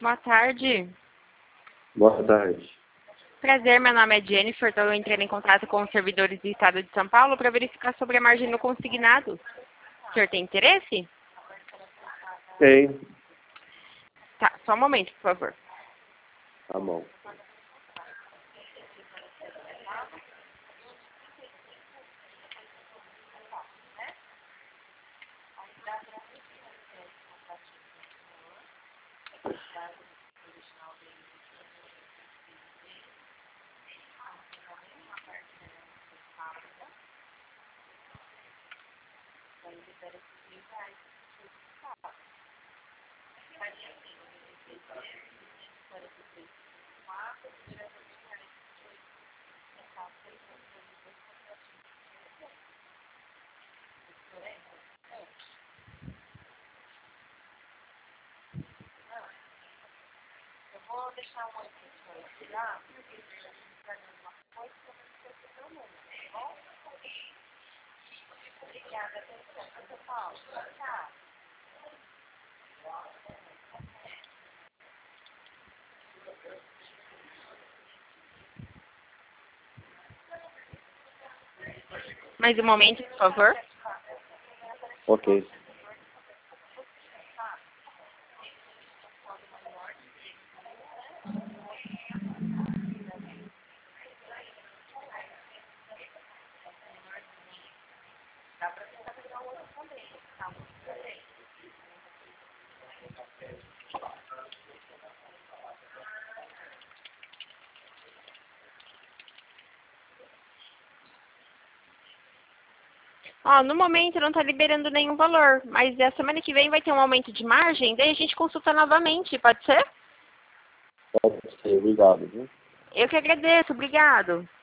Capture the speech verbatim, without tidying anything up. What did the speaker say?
Boa tarde. Boa tarde. Prazer, meu nome é Jennifer. Estou entrando em contato com os servidores do Estado de São Paulo para verificar sobre a margem do consignado. O senhor tem interesse? Tem. Tá, só um momento, por favor. Tá bom. Mais um momento, por favor. Ok. Ó, no momento não está liberando nenhum valor, mas a semana que vem vai ter um aumento de margem, daí a gente consulta novamente, pode ser? Pode ser. Obrigado, viu? Eu que agradeço, obrigado.